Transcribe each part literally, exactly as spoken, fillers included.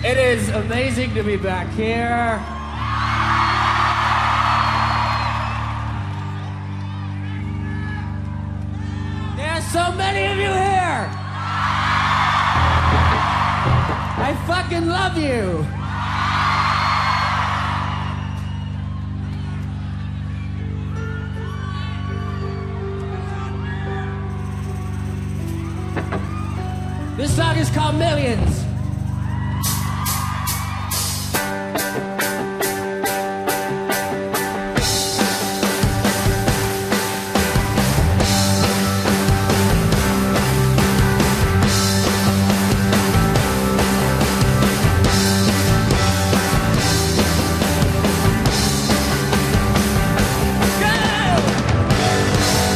It is amazing to be back here. There's so many of you here. I fucking love you. This song is called Millions.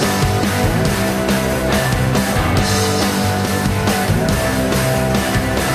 Go!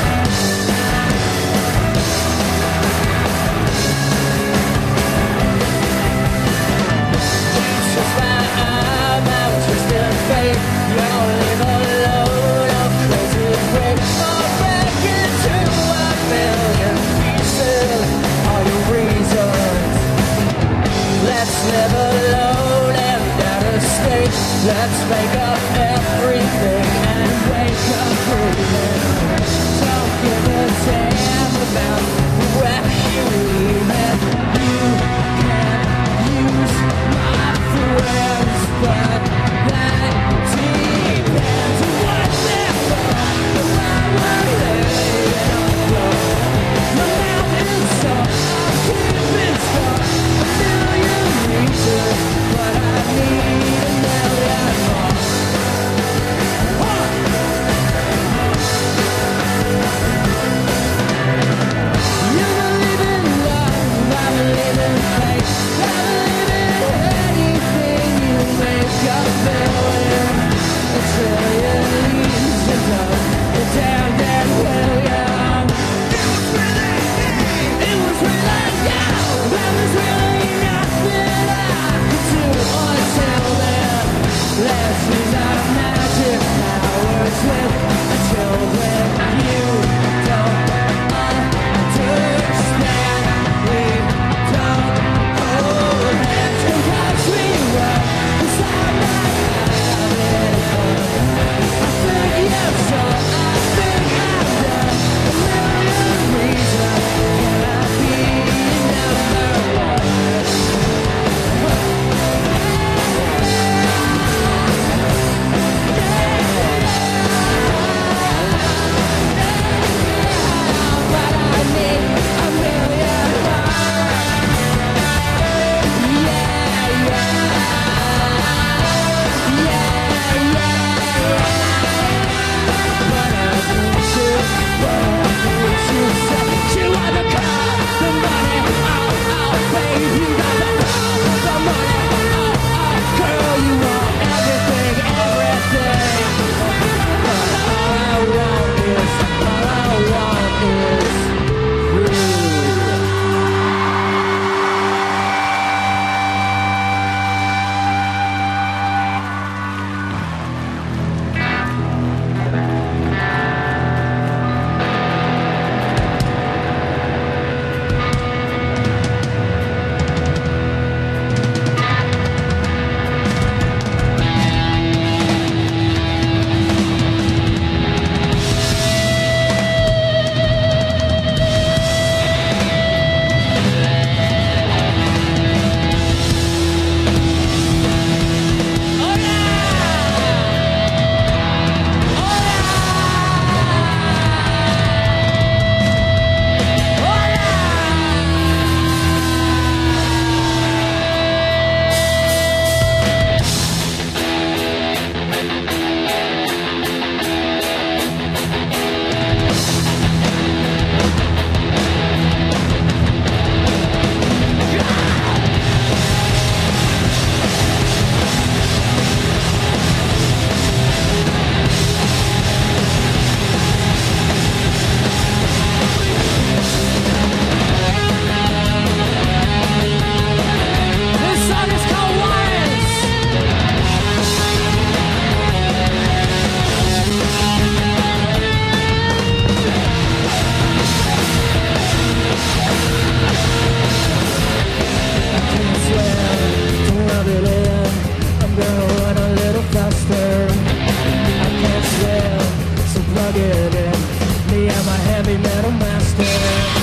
heavy metal master.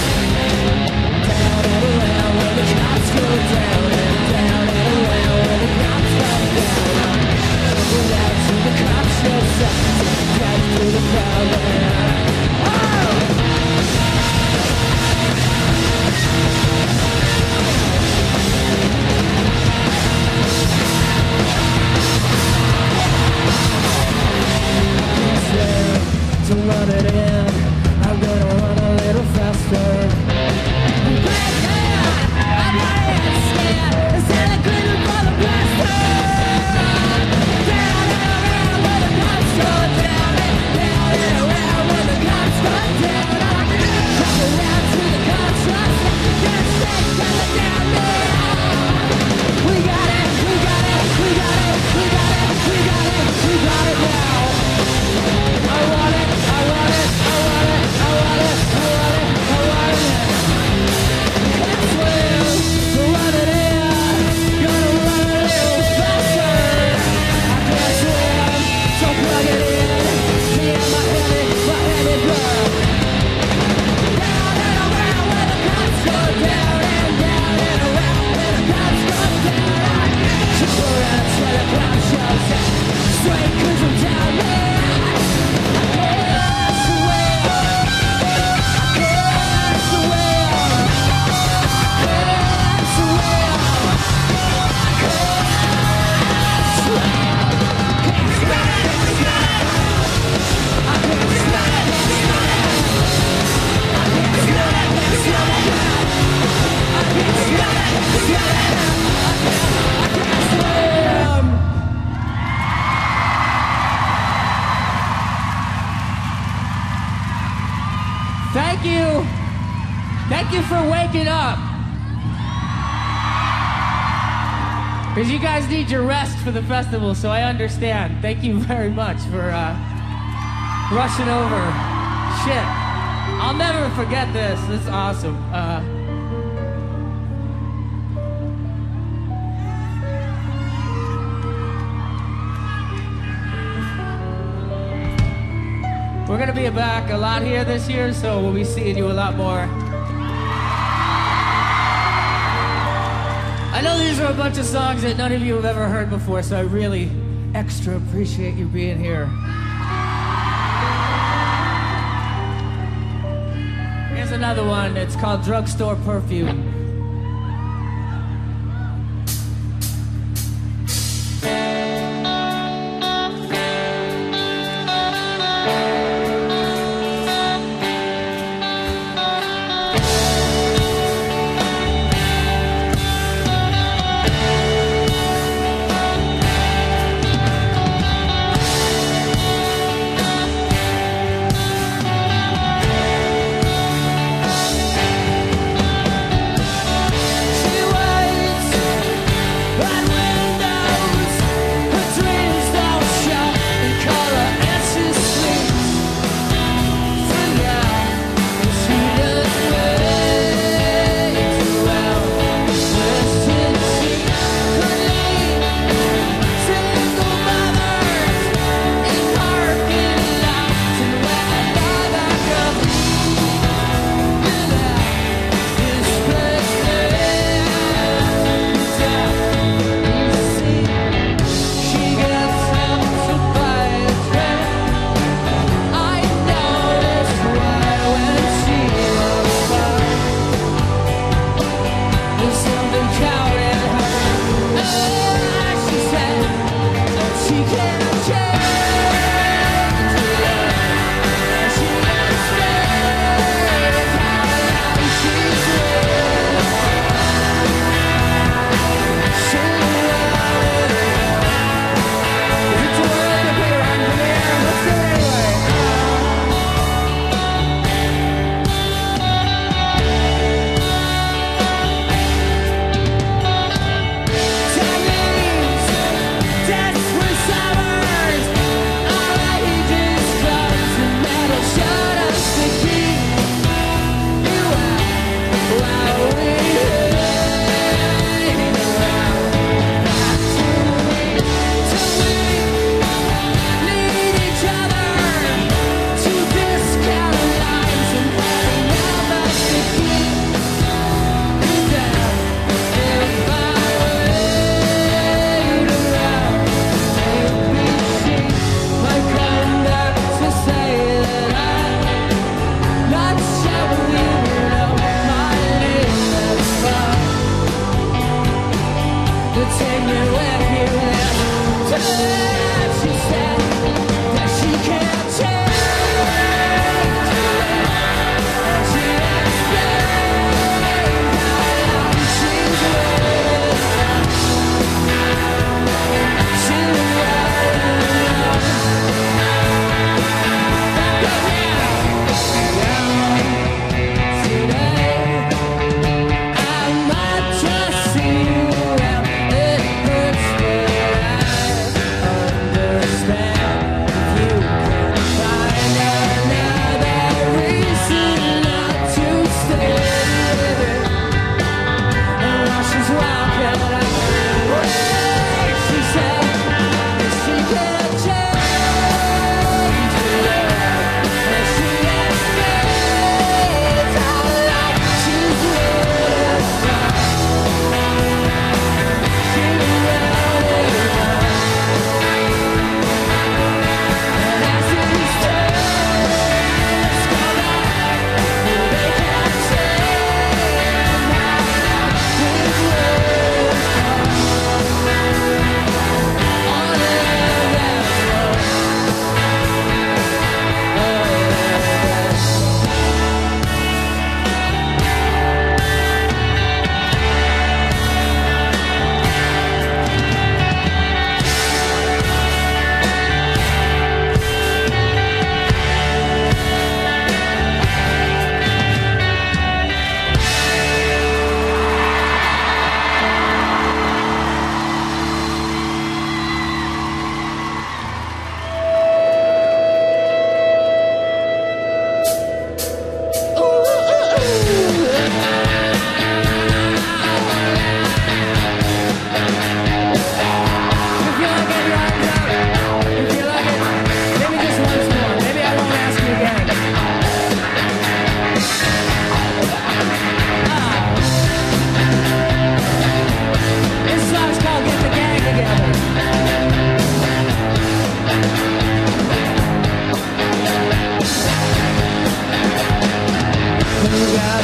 Down and around when the cops go down, and down and around when the cops come down. Looking out to the cops show signs, drive through the crowd and oh! To run it in, I'm gonna run a little faster. Right now, I'm not scared. Instead of grinning for the blaster. Down and around when the cops go down, down and around when the cops go down. Come around to the cops, get sick, tell it down now. We got it, we got it, we got it, we got it, we got it, we got it now. I want it, I want it, I want it, I want it, I want it, I want it. Can't swim, so run it in, gonna run a little faster. I can't swim, so plug it in, me and my heavy, my heavy girl. Down and around when the cops go down, and down and around when the cops go down. Jump around till the crowd shows up, straight cause I'm down there. Thank you. Thank you for waking up. Because you guys need your rest for the festival, so I understand. Thank you very much for uh, rushing over. Shit. I'll never forget this. This is awesome. Uh, We're gonna be back a lot here this year, so we'll be seeing you a lot more. I know these are a bunch of songs that none of you have ever heard before, so I really extra appreciate you being here. Here's another one. It's called Drugstore Perfume.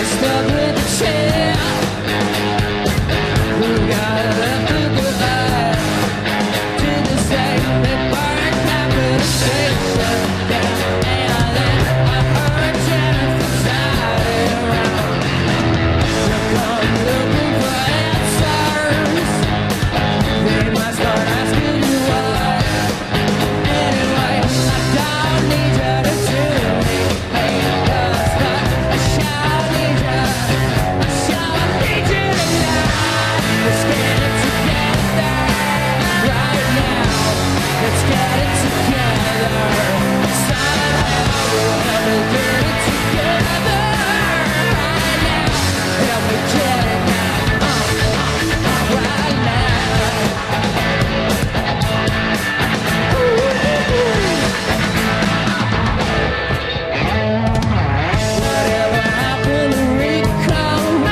stuck with the chair. Who got left to go back to the same that burned capitalization? And then I heard Jennifer sigh around. You come looking for answers. They must start asking you why. Anyway, I don't need you to do me. Hey, cause I shall need you. I shall need you tonight. Let's get it together right now. Let's get it together. Somehow we'll get it together right now. Help me get it now. Uh, uh, right now. Whatever happened to Rico?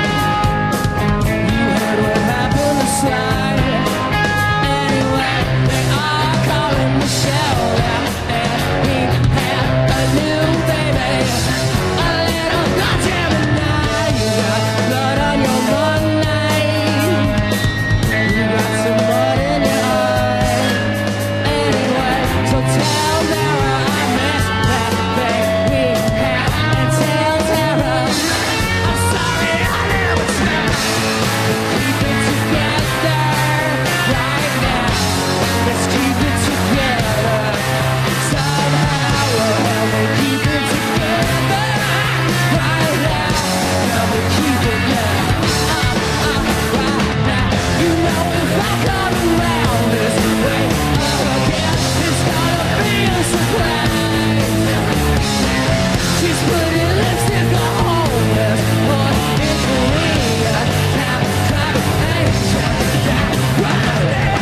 You heard what happened to Sly. Anyway, they are calling Michelle out, and he had a new baby, a little goddamn night. You got blood on your Monday. You got some mud in your eye. Anyway, so tell Mara I miss that baby hat, and tell Tara I'm sorry I never tried. Keep it together right now. Let's keep it together. Somehow we'll help me keep it together right now. Help me keep it now. Uh, uh, right now. You know if I come around this way again, it's gonna be a surprise. She's putting lipstick on homeless, or it's me. Now, clap, hey, check that right there.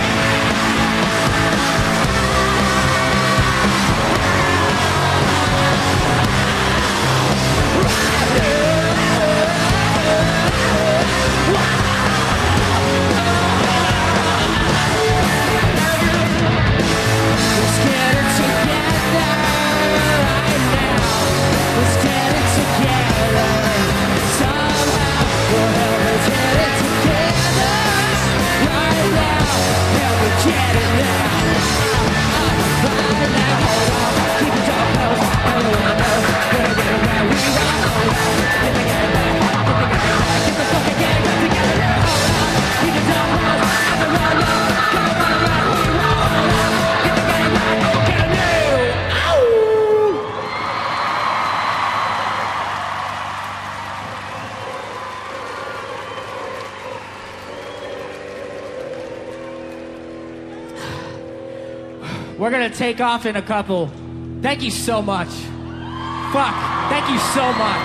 Let's get it together right now. Let's get it together. Somehow we'll help us get it together right now. Help me get it now. Uh, right now, hold on. Keep it up, close. I know, I know. Gonna get it where we want. Get the get it back. Get the get it back. Get the fucking get it back together now. Hold on. Keep it up, close. I know, I know. Gonna get it where we want. Get the get it back. Get it new. Ow! We're gonna take off in a couple. Thank you so much. Fuck. Thank you so much.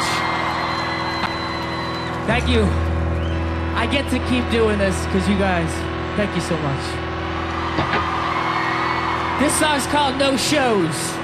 Thank you. I get to keep doing this because you guys. Thank you so much. This song's called No Shows.